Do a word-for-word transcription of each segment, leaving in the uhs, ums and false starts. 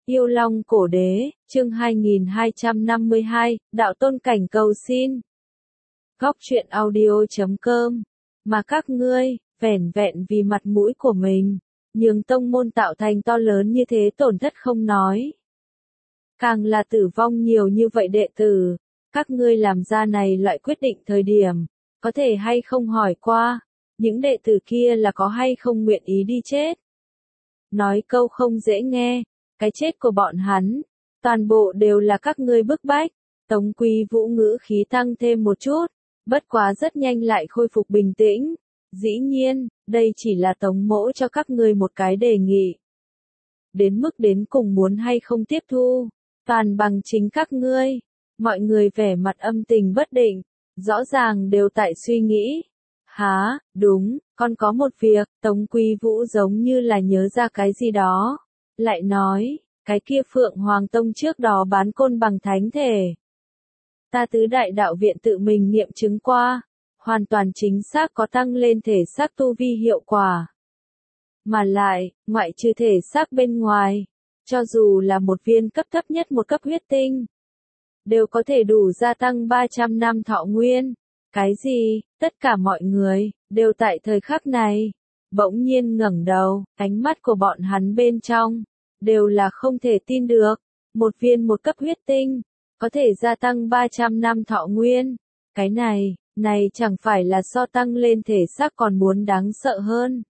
Yêu Long Cổ Đế, chương hai nghìn hai trăm năm mươi hai, Đạo Tôn Cảnh cầu xin. Góc truyện audio chấm com. Mà các ngươi, vẻn vẹn vì mặt mũi của mình, nhường tông môn tạo thành to lớn như thế tổn thất không nói. Càng là tử vong nhiều như vậy đệ tử, các ngươi làm ra này loại quyết định thời điểm, có thể hay không hỏi qua, những đệ tử kia là có hay không nguyện ý đi chết. Nói câu không dễ nghe, cái chết của bọn hắn, toàn bộ đều là các ngươi bức bách. Tống Quý Vũ ngữ khí tăng thêm một chút, bất quá rất nhanh lại khôi phục bình tĩnh. Dĩ nhiên, đây chỉ là Tống mỗ cho các ngươi một cái đề nghị. Đến mức đến cùng muốn hay không tiếp thu, toàn bằng chính các ngươi. Mọi người vẻ mặt âm tình bất định, rõ ràng đều tại suy nghĩ. Hả, đúng, con có một việc. Tống Quý Vũ giống như là nhớ ra cái gì đó. Lại nói, cái kia Phượng Hoàng Tông trước đó bán côn bằng thánh thể. Ta tứ đại đạo viện tự mình nghiệm chứng qua, hoàn toàn chính xác có tăng lên thể xác tu vi hiệu quả. Mà lại, ngoại trừ thể xác bên ngoài, cho dù là một viên cấp thấp nhất một cấp huyết tinh, đều có thể đủ gia tăng ba trăm năm thọ nguyên. Cái gì? Tất cả mọi người, đều tại thời khắc này, bỗng nhiên ngẩng đầu, ánh mắt của bọn hắn bên trong, đều là không thể tin được. Một viên một cấp huyết tinh, có thể gia tăng ba trăm năm thọ nguyên. Cái này, này chẳng phải là so tăng lên thể xác còn muốn đáng sợ hơn.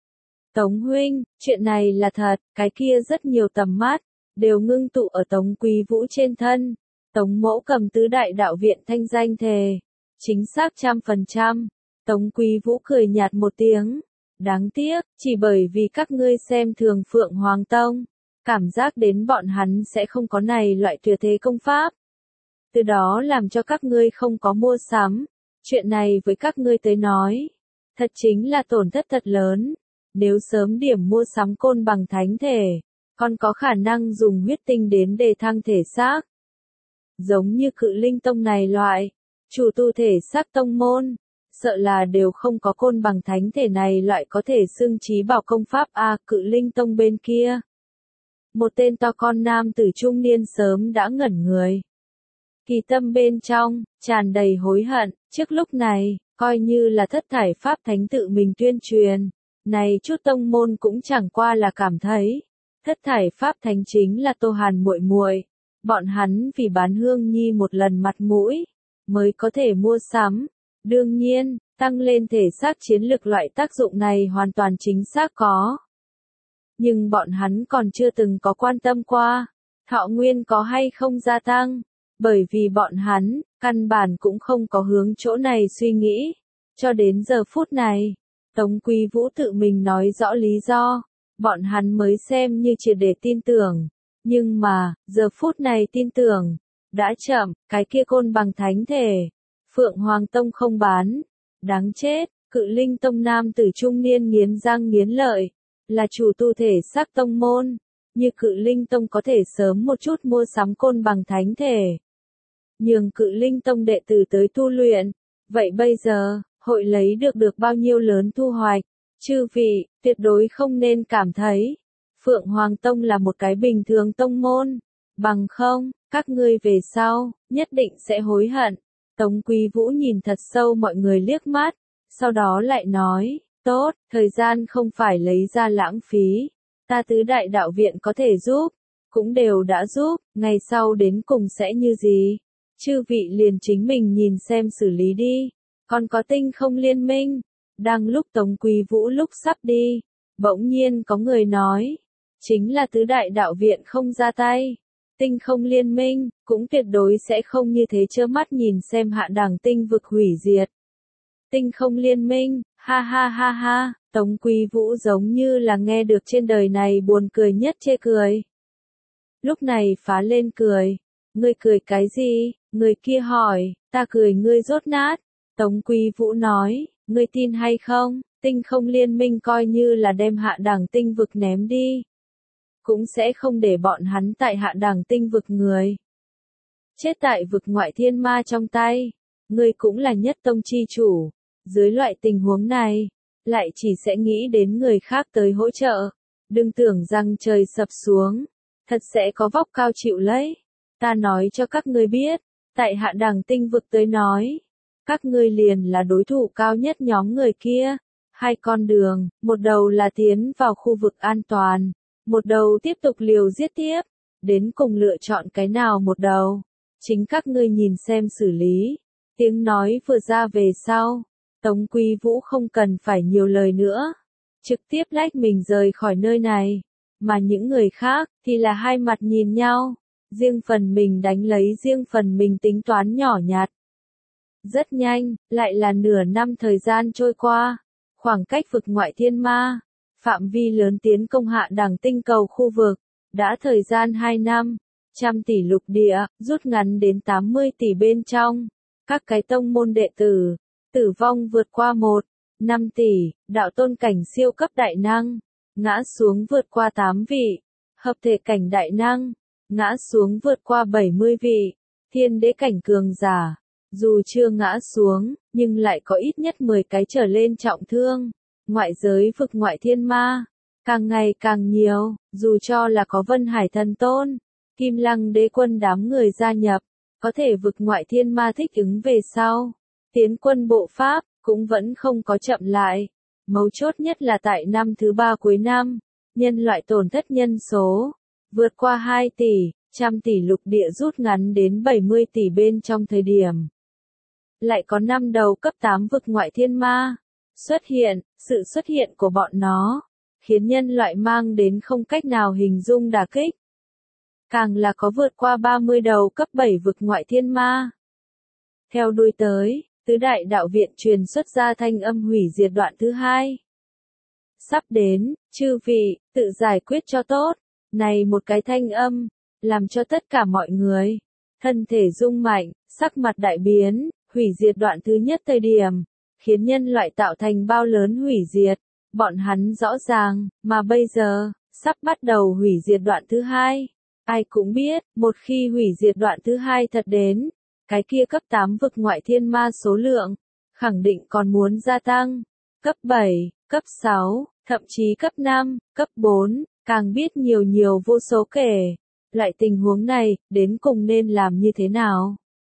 Tống huynh, chuyện này là thật, cái kia rất nhiều tầm mắt, đều ngưng tụ ở Tống Quý Vũ trên thân. Tống mỗ cầm tứ đại đạo viện thanh danh thề. Chính xác trăm phần trăm. Tống Quý Vũ cười nhạt một tiếng. Đáng tiếc, chỉ bởi vì các ngươi xem thường Phượng Hoàng Tông, cảm giác đến bọn hắn sẽ không có này loại tuyệt thế công pháp. Từ đó làm cho các ngươi không có mua sắm. Chuyện này với các ngươi tới nói, thật chính là tổn thất thật lớn. Nếu sớm điểm mua sắm côn bằng thánh thể, còn có khả năng dùng huyết tinh đến đề thăng thể xác. Giống như Cự Linh Tông này loại, chủ tu thể xác tông môn, sợ là đều không có côn bằng thánh thể này loại có thể xưng trí bảo công pháp a. Cự Linh Tông bên kia, một tên to con nam tử trung niên sớm đã ngẩn người. Kỳ tâm bên trong, tràn đầy hối hận, trước lúc này, coi như là Thất Thải Pháp Thánh tự mình tuyên truyền, này chút tông môn cũng chẳng qua là cảm thấy, Thất Thải Pháp Thánh chính là Tô Hàn muội muội, bọn hắn vì bán Hương Nhi một lần mặt mũi, mới có thể mua sắm. Đương nhiên, tăng lên thể xác chiến lực loại tác dụng này hoàn toàn chính xác có. Nhưng bọn hắn còn chưa từng có quan tâm qua, thọ nguyên có hay không gia tăng, bởi vì bọn hắn, căn bản cũng không có hướng chỗ này suy nghĩ. Cho đến giờ phút này, Tống Quý Vũ tự mình nói rõ lý do, bọn hắn mới xem như triệt để tin tưởng. Nhưng mà, giờ phút này tin tưởng, đã chậm. Cái kia côn bằng thánh thể, Phượng Hoàng Tông không bán. Đáng chết. Cự Linh Tông nam tử trung niên nghiến răng nghiến lợi, là chủ tu thể xác tông môn, như Cự Linh Tông có thể sớm một chút mua sắm côn bằng thánh thể, nhường Cự Linh Tông đệ tử tới tu luyện, vậy bây giờ, hội lấy được được bao nhiêu lớn thu hoạch. Chư vị, tuyệt đối không nên cảm thấy Phượng Hoàng Tông là một cái bình thường tông môn, bằng không, các ngươi về sau, nhất định sẽ hối hận. Tống Quý Vũ nhìn thật sâu mọi người liếc mắt, sau đó lại nói, tốt, thời gian không phải lấy ra lãng phí, ta tứ đại đạo viện có thể giúp, cũng đều đã giúp, ngày sau đến cùng sẽ như gì, chư vị liền chính mình nhìn xem xử lý đi. Còn có Tinh Không Liên Minh. Đang lúc Tống Quý Vũ lúc sắp đi, bỗng nhiên có người nói, chính là tứ đại đạo viện không ra tay, Tinh Không Liên Minh cũng tuyệt đối sẽ không như thế trơ mắt nhìn xem hạ đẳng tinh vực hủy diệt. Tinh Không Liên Minh, ha ha ha ha. Tống Quý Vũ giống như là nghe được trên đời này buồn cười nhất chê cười. Lúc này phá lên cười. Ngươi cười cái gì? Người kia hỏi. Ta cười ngươi rốt nát. Tống Quý Vũ nói, ngươi tin hay không? Tinh Không Liên Minh coi như là đem hạ đẳng tinh vực ném đi, cũng sẽ không để bọn hắn tại hạ đẳng tinh vực người chết tại vực ngoại thiên ma trong tay. Ngươi cũng là nhất tông chi chủ, dưới loại tình huống này, lại chỉ sẽ nghĩ đến người khác tới hỗ trợ. Đừng tưởng rằng trời sập xuống, thật sẽ có vóc cao chịu lấy. Ta nói cho các ngươi biết, tại hạ đẳng tinh vực tới nói, các ngươi liền là đối thủ cao nhất nhóm người kia. Hai con đường, một đầu là tiến vào khu vực an toàn, một đầu tiếp tục liều giết tiếp, đến cùng lựa chọn cái nào một đầu. Chính các ngươi nhìn xem xử lý. Tiếng nói vừa ra về sau, Tống Quy Vũ không cần phải nhiều lời nữa, trực tiếp lách mình rời khỏi nơi này, mà những người khác thì là hai mặt nhìn nhau, riêng phần mình đánh lấy riêng phần mình tính toán nhỏ nhặt. Rất nhanh, lại là nửa năm thời gian trôi qua, khoảng cách vực ngoại thiên ma, phạm vi lớn tiến công hạ đẳng tinh cầu khu vực, đã thời gian hai năm, trăm tỷ lục địa, rút ngắn đến tám mươi tỷ bên trong, các cái tông môn đệ tử, tử vong vượt qua một, năm tỷ, đạo tôn cảnh siêu cấp đại năng, ngã xuống vượt qua tám vị, hợp thể cảnh đại năng, ngã xuống vượt qua bảy mươi vị, thiên đế cảnh cường giả, dù chưa ngã xuống, nhưng lại có ít nhất mười cái trở lên trọng thương, ngoại giới vực ngoại thiên ma, càng ngày càng nhiều, dù cho là có Vân Hải Thần Tôn, Kim Lăng Đế Quân đám người gia nhập, có thể vực ngoại thiên ma thích ứng về sau, tiến quân bộ Pháp, cũng vẫn không có chậm lại. Mấu chốt nhất là tại năm thứ ba cuối năm, nhân loại tổn thất nhân số, vượt qua hai tỷ, trăm tỷ lục địa rút ngắn đến bảy mươi tỷ bên trong thời điểm. Lại có năm đầu cấp tám vực ngoại thiên ma xuất hiện, sự xuất hiện của bọn nó, khiến nhân loại mang đến không cách nào hình dung đả kích. Càng là có vượt qua ba mươi đầu cấp bảy vực ngoại thiên ma. Theo đuôi tới, tứ đại đạo viện truyền xuất ra thanh âm hủy diệt đoạn thứ hai. Sắp đến, chư vị, tự giải quyết cho tốt. Này một cái thanh âm, làm cho tất cả mọi người, thân thể rung mạnh, sắc mặt đại biến, hủy diệt đoạn thứ nhất thời điểm, khiến nhân loại tạo thành bao lớn hủy diệt, bọn hắn rõ ràng, mà bây giờ, sắp bắt đầu hủy diệt đoạn thứ hai. Ai cũng biết, một khi hủy diệt đoạn thứ hai thật đến, cái kia cấp tám vực ngoại thiên ma số lượng, khẳng định còn muốn gia tăng, cấp bảy, cấp sáu, thậm chí cấp năm, cấp bốn, càng biết nhiều nhiều vô số kể. Loại tình huống này, đến cùng nên làm như thế nào?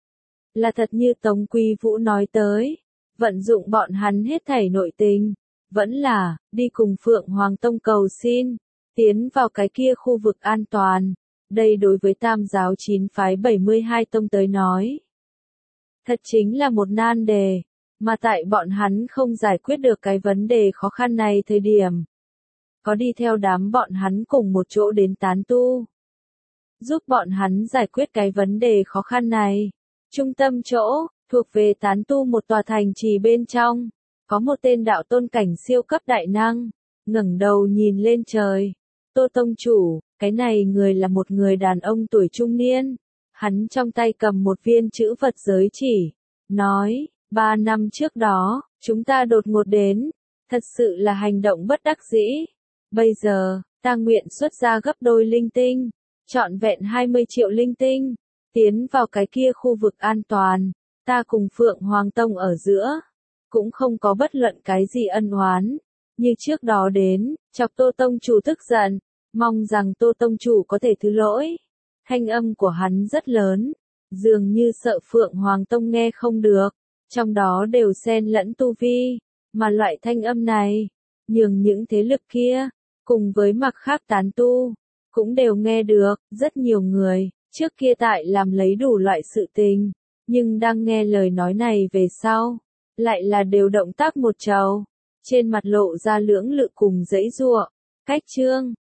Là thật như Tống Quy Vũ nói tới, vận dụng bọn hắn hết thảy nội tình, vẫn là, đi cùng Phượng Hoàng Tông cầu xin, tiến vào cái kia khu vực an toàn. Đây đối với tam giáo chín phái bảy mươi hai tông tới nói, thật chính là một nan đề, mà tại bọn hắn không giải quyết được cái vấn đề khó khăn này thời điểm. Có đi theo đám bọn hắn cùng một chỗ đến tán tu, giúp bọn hắn giải quyết cái vấn đề khó khăn này. Trung tâm chỗ, thuộc về tán tu một tòa thành trì bên trong, có một tên đạo tôn cảnh siêu cấp đại năng, ngẩng đầu nhìn lên trời. Tô tông chủ, cái này người là một người đàn ông tuổi trung niên, hắn trong tay cầm một viên chữ vật giới chỉ, nói, ba năm trước đó, chúng ta đột ngột đến, thật sự là hành động bất đắc dĩ. Bây giờ, ta nguyện xuất ra gấp đôi linh tinh, trọn vẹn hai mươi triệu linh tinh, tiến vào cái kia khu vực an toàn, ta cùng Phượng Hoàng Tông ở giữa, cũng không có bất luận cái gì ân oán, như trước đó đến, chọc Tô tông chủ tức giận, mong rằng Tô tông chủ có thể thứ lỗi. Thanh âm của hắn rất lớn, dường như sợ Phượng Hoàng Tông nghe không được, trong đó đều xen lẫn tu vi, mà loại thanh âm này, nhường những thế lực kia, cùng với mặt khác tán tu, cũng đều nghe được. Rất nhiều người, trước kia tại làm lấy đủ loại sự tình, nhưng đang nghe lời nói này về sau, lại là đều động tác một trầu, trên mặt lộ ra lưỡng lự cùng giãy giụa. Cách chương